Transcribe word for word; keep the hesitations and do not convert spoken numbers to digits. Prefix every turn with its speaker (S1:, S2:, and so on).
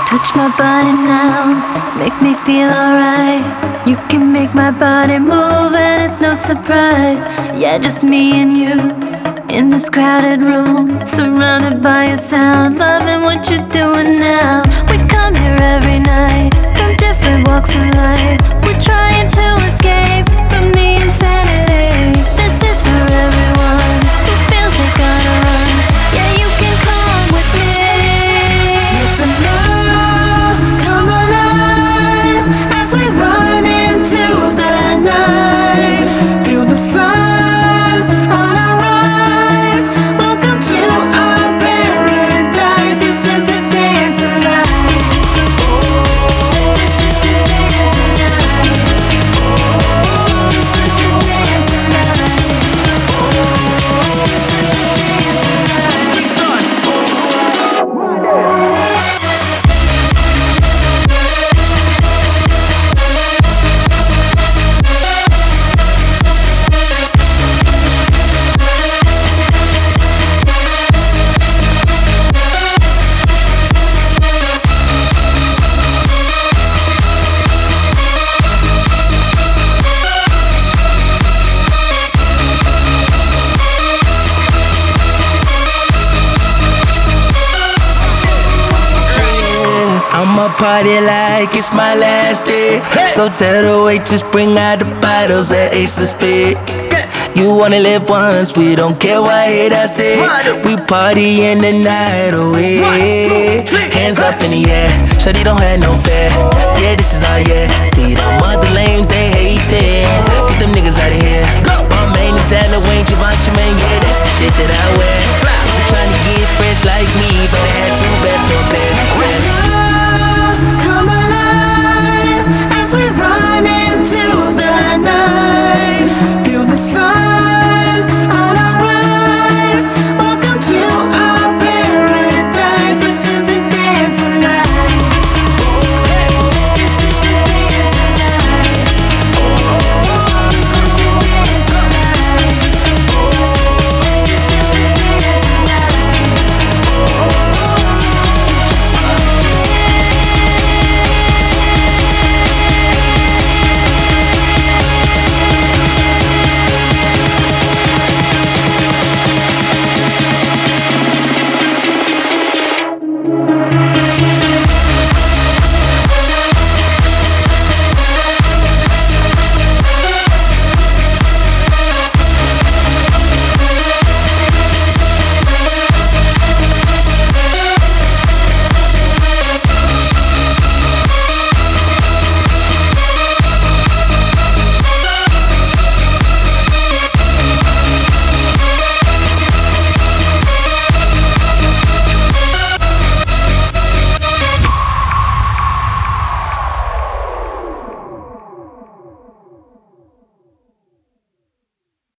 S1: Touch my body now, make me feel alright. You can make my body move and it's no surprise. Yeah, just me and you in this crowded room, surrounded by your sound, loving what you're doing now. We come here every night from different walks of life. We're trying to escape from the insanity. This is for everyone who feels they gotta run. Yeah, you can come with me. Let the love come alive as we run into the night. Feel the sun on our rise. Welcome to our paradise. This is the dance of life. This is the dance of life. This is the dance of life. This is the dance of
S2: I'ma party like it's my last day. So tell the waitress bring out the bottles at Ace of Spades. You wanna live once, we don't care what haters say. We party in the night away. Hands up in the air, shawty don't have no fear. Yeah, this is our year. See them other lames, they hatin'. Get them niggas out of here. My main is Halloween, Givenchy man, yeah, that's the shit that I wear. If you tryna get fresh like me, better